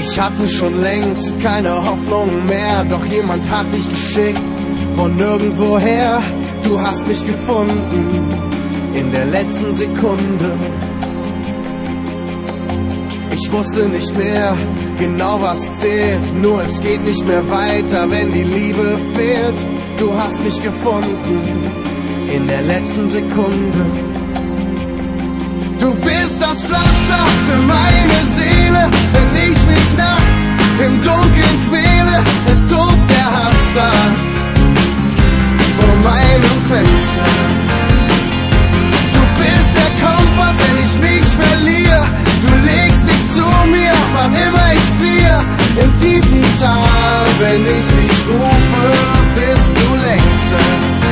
Ich hatte schon längst keine Hoffnung mehr, doch jemand hat dich geschickt von nirgendwoher. Du hast mich gefunden in der letzten Sekunde. Ich wusste nicht mehr genau, was zählt, nur es geht nicht mehr weiter, wenn die Liebe fehlt. Du hast mich gefunden in der letzten Sekunde. Du bist das Pflaster für meine Seele, wenn ich mich nachts im Dunkeln quäle. Es tobt der Hass da vor meinem Fenster. Du bist der Kompass, wenn ich mich verliere. Du legst dich zu mir, wann immer ich friere. Im tiefen Tal, wenn ich dich rufe, bist du längst da.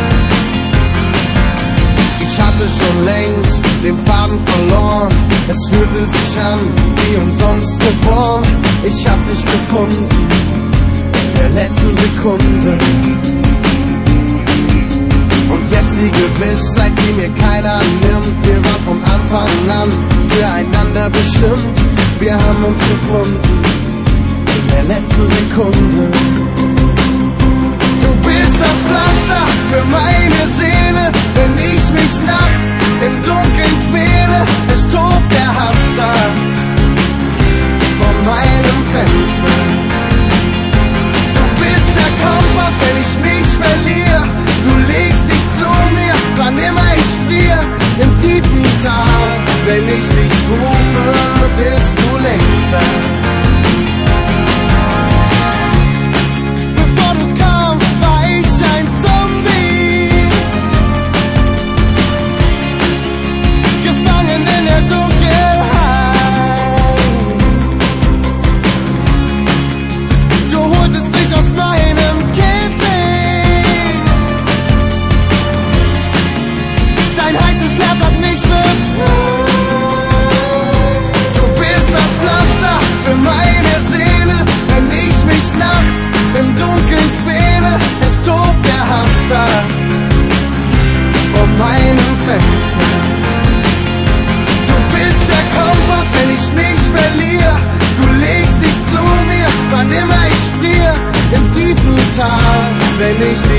Ich hatte schon längst den Faden verloren. Es fühlte sich an wie umsonst geboren. Ich hab dich gefunden in der letzten Sekunde. Und jetzt die Gewissheit, die mir keiner nimmt. Wir waren von Anfang an füreinander bestimmt. Wir haben uns gefunden in der letzten Sekunde. Du bist das Pflaster für meine Seele, wenn ich mich nachts im Dunkeln quäle. Es tobt der Hass da vor meinem Fenster. Du bist der Kompass, wenn ich mich verliere. Du legst dich zu mir, wann immer ich friere. Im tiefen Tal, wenn ich dich rufe, bist du längst da. Bevor du kamst, war ich ein Zombie, gefangen in der Dunkelheit. Du holtest mich aus meinem Käfig. Dein heißes Herz hat mich befreit. Du bist das Pflaster für meine Seele, wenn ich mich nachts im Dunkeln quäle. Es tobt der Hass da vor meinem Fenster. Du bist der Kompass, wenn ich mich verliere. Du legst dich zu mir, wann immer ich friere. Im tiefen Tal, wenn ich dich